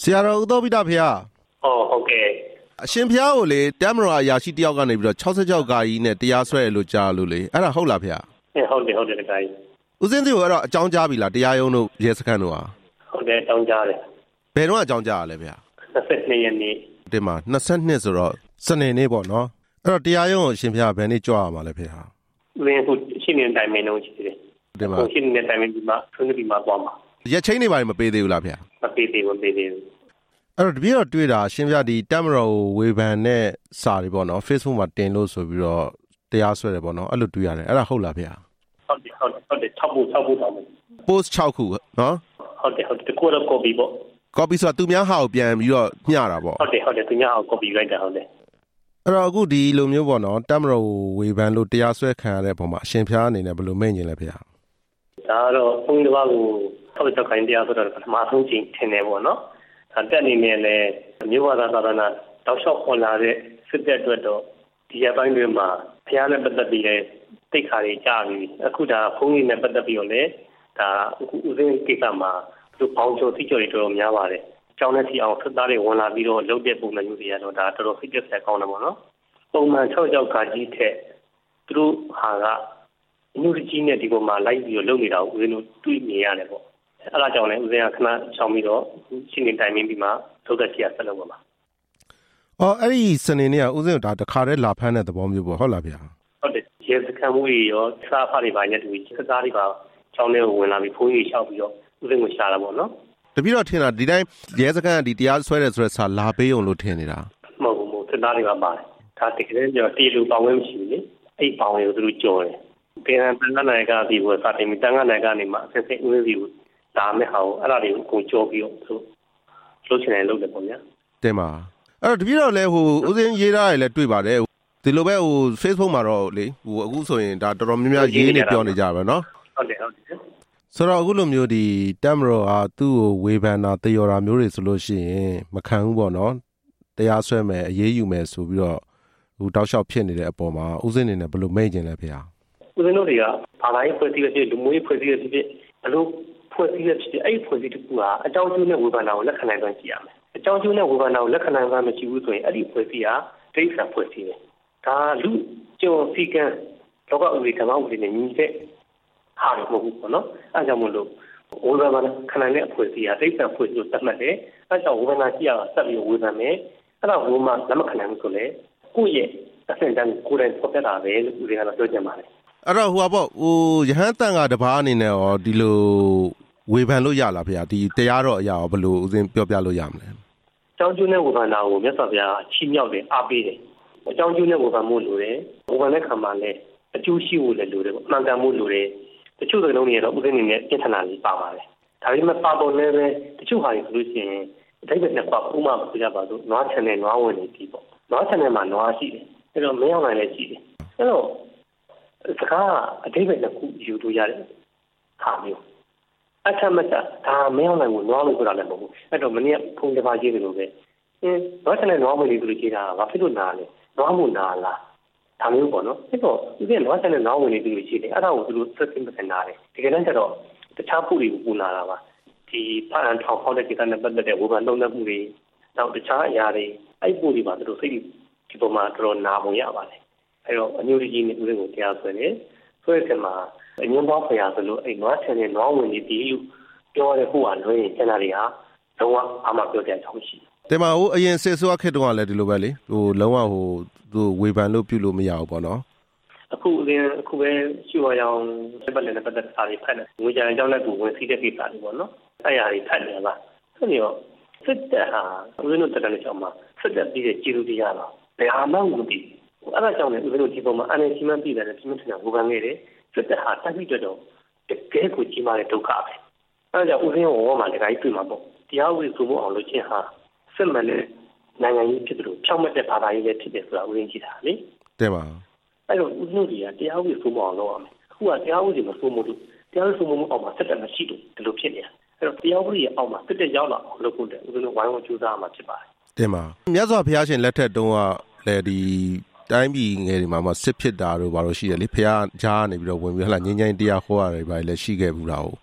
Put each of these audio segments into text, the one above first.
ဆရာတော်ဦးသောဘိဒဖေဟာဟုတ်ကဲ့အရှင်ဖေကိုလေတမတော်အရာရှိတယောက်ကနေပြီးတော့66ကာကြီးနဲ့တရားစွဲရလို့ကြားလို့လေအဲ့ဒါဟုတ်လားဖေဟုတ်တယ်တကားကြီးဦးစင်းစီကိုအဲ့တော့အကြောင်းကြားပြီလားတရားရုံးတို့ရဲစခန်းတို့ဟာဟုတ်တယ်အကြောင်းကြားတယ်ဘယ်တော့အကြောင်းကြားရလဲဖေ 22ရက်နေ့ဒီမှာ22ဆိုတော့စနေနေ့ပေါ့နော်အဲ့တော့တရားရုံးကိုအရှင်ဖေဘယ်နေ့ကြွရမှာလဲဖေဟာဝင်းခုရှင်းနေတိုင်းမင်းလုံးရှိတယ်ဒီမှာရှင်းနေတိုင်းမင်းဒီမှာဆွေးနွေးပြီးမှသွားမှာရက်ချင်းနေပါမပေးသေးဘူးလားဖေမပေးသေးဘူးအဲ့တော့တပည့်တော်တွေ့တာရှင်ဖေဒီတမတော်ကိုဝေဖန်တဲ့စာတွေပေါ့နော် Facebook မှာတင်လို့ဆိုပြီးတော့တရားစွဲတယ်ပေါ့နော်အဲ့လိုတွေ့ရတယ်အဲ့ဒါဟုတ်လားဖေဟုတ်တယ်6ဖို့တောင်းမယ် post 6ခုနော်ဟုတ်တယ်တကူတော့ copy ပေါ့ copy ဆိုတာသူများဟာကိုပြန်ပြီးတော့ညှတာပေါ့ဟုတ်တယ်သူများဟာ copy လိုက်တာဟုတ်တယ်အဲ့တော့အခုဒီလိုမျိုးပေါ့နော်တမတော်ကိုဝေဖန်လို့တရားစွဲခံရတဲ့ပုံမှာအရှင်ဖျားအနေနဲ့ဘယ်လိုမိန့်ကျင်လဲဖေဒါတော့ဘုန်းကြီးတစ်ပါးကိုဆောက်ချက်ခိုင်းတရားဆိုတော့ပထမဆုံးချိန်ထင်တယ်ပေါ့နော်တက်အနေနဲ့လည်းမြို့ဝါဒသာသနာတောက်လျှောက်ခေါ်လာတဲ့စစ်တပ်အတွက်တော့ဒီရပိုင်းတွေမှာဖျားနဲ့ပတ်သက်ပြီးလည်းတိတ်ခါတွေကြားပြီးအခုဒါဘုန်းကြီးနဲ့ပတ်သက်ပြီးတော့လည်းဒါဦးစင်းကိစ္စမှာသူပေါင်းချိုသိကျော်တွေတော်တော်များပါတယ်အကြောင်းနဲ့စီအောင်ဆက်သားတွေဝင်လာပြီးတော့လုပ်တဲ့ပုံစံမျိုးတွေကတော့ဒါတော်တော်ဖိကျက်ဆက်ကောင်းတယ်ပေါ့နော်ပုံမှန်6ယောက်ကကြီးထက်သူတို့ဟာကအမှုကြီးနဲ့ဒီပုံမှာလိုက်ပြီးတော့လုပ်နေတာကိုဦးစင်းတို့တွေ့နေရတယ်ပေါ့အဲ့ဒါကြောင့်လည်းဦးစင်းကခဏချောင်းပြီးတော့ရှင်းနေတိုင်ပြီးမှထုတ်တဲ့စီကဆက်လုပ်ပါမှာအဲ့ဒီစနေနေ့ကဦးစင်းကဒါတခါတည်းလာဖမ်းတဲ့သဘောမျိုးပေါ့ဟုတ်လားဗျာဟုတ်တယ်ရဲစခန်းမှုတွေရောစားဖားတွေပါညတူစကားတွေပါချောင်းထဲကိုဝင်လာပြီးဖုန်းကြီးလျှောက်ပြီးတော့ဦးစင်းကိုရှာတာပေါ့နော်တပည့်တော်ထင်တာဒီတိုင်းရဲစခန်းကဒီတရားဆွဲတယ်ဆိုတဲ့စာလာပေးအောင်လို့ထင်နေတာမဟုတ်ဘူးစကားတွေပါပါတယ်ဒါတကယ်ကြောတီလူပေါင်းဝဲမရှိဘူးလေအဲ့ပေါင်းဝဲကိုသူတို့ကြော်တယ်ပြန်တန်ခါနိုင်ကဒီကိုစတင်ပြီးတန်ခါနိုင်ကနေမှဆက်ဆက်ဦးစင်းစီကိုဒါမဲ့ဟာကိုအဲ့ဒါတွေကိုကိုကြော်ပြီးတော့သူလှုပ်ချင်တယ်လုပ်တယ်ပေါ့ဗျာတင်ပါအဲ့တော့တပည့်တော်လည်းဦးစင်းရေးထားရလည်းတွေ့ပါတယ်ဒီလိုပဲFacebook မှာတော့လေအခုဆိုရင်ဒါတော်တော်များများရေးနေပြောနေကြပါပဲเนาะဟုတ်တယ်ဆိုတော့အခုလိုမျိုးဒီတမတော်ဟာသူ့ကိုဝေဖန်တာတယောတာမျိုးတွေဆိုလို့ရှိရင်မခံဘူးပေါ့နော်တရားစွဲမယ်အရေးယူမယ်ဆိုပြီးတော့တောက်လျှောက်ဖြစ်နေတဲ့အပေါ်မှာဦးစင်းနေနဲ့ဘယ်လိုမိန့်ကျင်လဲဖေ။ဦးစင်းတို့တွေကဘာသာရေးဖွဲ့စည်းရလူမျိုးရေးဖွဲ့စည်းရဖြစ်ဘလို့ဖွဲ့စည်းရဖြစ်အဲ့ဖွဲ့စည်းတစ်ခုဟာအကြောင်းကျိုးနဲ့ဝေဖန်တာကိုလက်ခံနိုင်စွမ်းရှိရမယ်။အကြောင်းကျိုးနဲ့ဝေဖန်တာကိုလက်ခံနိုင်စွမ်းမရှိဘူးဆိုရင်အဲ့ဒီဖွဲ့စည်းဟာဒိဋ္ဌာဖွဲ့စည်းတယ်။ဒါလူကျုံစီကံလောကဥပဒေဓမ္မဥပဒေနဲ့ညီတဲ့ဟာမဟုတ်ဘူးပေါ့နော်။အဲကြောင့်မို့လို့ဝေဖန်တာခဏနဲ့ဖွဲ့စည်းဟာဒိဋ္ဌာဖွဲ့စည်းလို့သတ်မှတ်တယ်။အဲကြောင့်ဝေဖန်တာကြည့်ရတာဆက်ပြီးဝေဖန်မယ်။အဲ့ဒါဝေမှလက်မခံနိုင်ဘူးဆိုလေကိုယ့်ရဲ့အဆင့်တန်းကိုယ်တိုင်ဖော်ပြတာပဲလို့ဦးဇင်းကတော့ပြောချင်ပါတယ်အဲ့တော့ရဟန်းတန်ကတပါးအနေနဲ့ရောဒီလိုဝေဖန်လို့ရလားဖေဒီတရားတော်အရာရောဘယ်လိုဦးဇင်းပြောပြလို့ရမလဲအကြောင်းကျိုးနဲ့ဝေဖန်တာကိုမြတ်စွာဘုရားချီးမြှောက်တယ်အားပေးတယ်အကြောင်းကျိုးနဲ့ဝေဖန်မှုလိုတယ်ဝေဖန်တဲ့ခါမှာလည်းအကျိုးရှိဖို့လည်းလိုတယ်ပေါ့မှန်ကန်မှုလိုတယ်တချို့စကားလုံးတွေတော့ဦးဇင်းအနေနဲ့ပြဿနာလေးပါပါတယ်ဒါပေမဲ့ပါပေါ်လည်းပဲတချို့ဟာတွေဆိုလို့ရှိရင်အတိတ်ကနှစ်ပါးဥမာပြကြပါစို့နွားချန်နဲ့နွားဝင်နေပြီပေါ့နွားချန်နဲ့မှာနွားရှိတယ်အဲ့တော့မင်းအောင်နိုင်လည်းရှိတယ်အဲ့တော့စကားအတိတ်ကနှစ်ခုယူလို့ရတယ်ဟာမျိုးအထမချဒါမင်းအောင်နိုင်ကိုနွားလို့ဆိုတာလည်းမဟုတ်ဘူးအဲ့တော့မနေ့ဖုန်းတစ်ပါးကြီးတယ်လို့ပဲနွားချန်နဲ့နွားဝင်နေသူတွေကြီးတာဘာဖြစ်လို့နာလဲနွားမို့နာလားဒါမျိုးပေါ့နော်အဲ့တော့ဒီကနွားချန်နဲ့နွားဝင်နေသူတွေကြီးတယ်အဲ့ဒါကိုသူတို့သက်သိမနာတယ်ဒီကနေ့ကျတော့တခြားပုတွေကိုပူနာတာပါဒီဖန်ထောင်ဖောက်တဲ့ကိစ္စနဲ့ပတ်သက်တဲ့ဝေဖန်သုံးသပ်မှုတွေနောက်တခြားအရာတွေအဲ့ပုတွေပါသူတို့စိတ်ဒီပုံမှာတော်နာပုံရပါတယ်အဲ့တော့အမျိုးကြီးနဲ့ဦးစင်းကိုတရားဆွဲတယ်ဆွဲတဲ့မှာအငြင်းပေါင်းဖျားဆိုလို့အဲ့နွားချန်နဲ့နွားဝင်နေပြီလို့ပြောရတဲ့ဟိုဟာလွှဲရင်ကျန်တာတွေဟာလုံးဝအမှပြောတဲ့အကြောင်းရှိတယ်မှာအရင်စစ်ဆိုးခေတ်တုန်းကလည်းဒီလိုပဲလေလုံးဝသူဝေဖန်လို့ပြုလို့မရဘူးပေါ့နော်အခုပဲရှိဝါရောင်စပတ်လည်းပတ်သက်တာတွေဖတ်တယ်ငွေကြံအကြောင်းလည်းကိုဝင်စီးတဲ့ကိစ္စတွေပေါ့နော်အဲ့ရာတွေဖတ်နေပါဆိုတော့စစ်တပ်ဟာဦးဇင်းတို့တက်တဲ့ကြောင်မှာစစ်တပ်ပြီးတဲ့ကျေးဇူးတရားတော့ဘယ်ဟာမှမဟုတ်ဘူးအဲ့ဒါကြောင့်လည်းဦးဇင်းတို့ဒီပုံမှာအနေချင်းမှပြည်တယ်ပြင်းထန်ဝေဖန်ခဲ့တယ်စစ်တပ်ဟာတိုက်ပြီးတော့တကယ်ကိုကြီးမားတဲ့ဒုက္ခပဲအဲ့ဒါကြောင့်ဦးဇင်းရောမှာတခါကြီးတွေ့မှာပေါ့တရားဥပဒေစိုးမိုးအောင်လုပ်ခြင်းဟာစစ်မှန်တဲ့နိုင်ငံရေးဖြစ်တယ်လို့ဖြောင့်မတ်တဲ့ဘာသာရေးလည်းဖြစ်တယ်ဆိုတာဦးဇင်းကြည့်တာလေတဲ့ပါအဲ့တော့ဦးဇင်းတို့ကတရားဥပဒေစိုးမိုးအောင်လုပ်ရမယ်အခုကတရားဥပဒေမစိုးမိုးလို့တရားဥပဒေစိုးမိုးမှုအောက်မှာစစ်တပ်မရှိလို့ဒီလိုဖြစ်နေတာအဲ့တော့တရားဥပဒေရဲ့အောက်မှာစစ်တပ်ရောက်လာအောင်လုပ်ဖို့တဲ့ဦးဇင်းတို့ဝိုင်းဝန်းကြိုးစားရမှာဖြစ်ပါတယ်တဲ့ပါမြတ်စွာဘုရားရှင်လက်ထက်တုန်းကလည်းဒီတိုင်းပြည်ငယ်တွေမှာစစ်ဖြစ်တာတို့ဘာလို့ရှိရလဲဖះကြားနေပြီးတော့ဝင်ပြီးငင်းငင်းတရားဟောရတယ်ဘာလဲရှိခဲ့ဘူးလား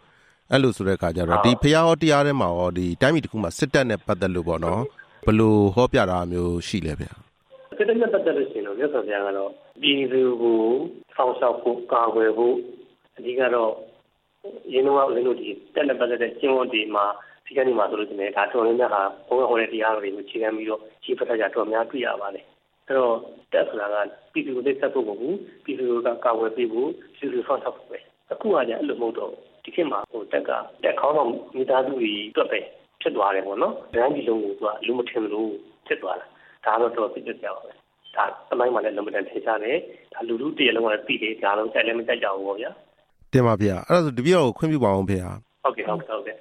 အဲ့လိုဆိုတဲ့အခါကျတော့ဒီဖျားဟောတရားထဲမှာရောဒီတိုင်းပြည်တစ်ခုမှာစစ်တပ်နဲ့ပတ်သက်လို့ပေါ့နော်ဘယ်လိုဟောပြတာမျိုးရှိလဲဗျာစစ်တပ်နဲ့ပတ်သက်လို့ရှိရင်တော့မြတ်စွာဘုရားကတော့ပြည်သူကိုဖောင်းဆောင်ဖို့ကာကွယ်ဖို့အဓိကတော့ရင်းနှီးအောင်လည်းလို့ဒီတက်နဲ့ပတ်သက်တဲ့ကျင့်ဝတ်တွေမှာဒီကနေ့မှာဆိုလို့ရှိရင်ဒါတော်ရင်းများဟာဘုန်းတော်ဟောတဲ့တရားတွေကိုခြေခံပြီးတော့ကြီးဖတ်ကြတော်များတွေ့ရပါတယ်အဲ့တော့တက်ဆိုတာကပြည်သူကိုသိသက်ဖို့မဟုတ်ဘူးပြည်သူကကာကွယ်ပေးဖို့ပြည်သူဖောင်းဆောင်ဖို့ပဲအခုကကြအဲ့လိုမဟုတ်တော့ဒီခေတ်မှာတက်ခေါင်းဆောင်မိသားစုတွေတွက်ပဲဖြစ်သွားတယ်ပေါ့နော်။တိုင်းပြည်လုံးကိုသူကလူမထင်လို့ဖြစ်သွားတာ။ဒါတော့ဖြစ်ကြပါပဲ။ဒါအမိုင်းမှာလည်းလုံးဝထင်ရှားတယ်။ဒါလူလူတည်းလုံးကလည်းပြီးတယ်ဒါလုံးကြိုက်လည်းမကြိုက်ကြဘူးပေါ့ဗျာ။တင်ပါဗျာ။အဲ့ဒါဆိုတပည့်တော်ကိုခွင့်ပြုပါအောင်ဖေဟာ။ဟုတ်ကဲ့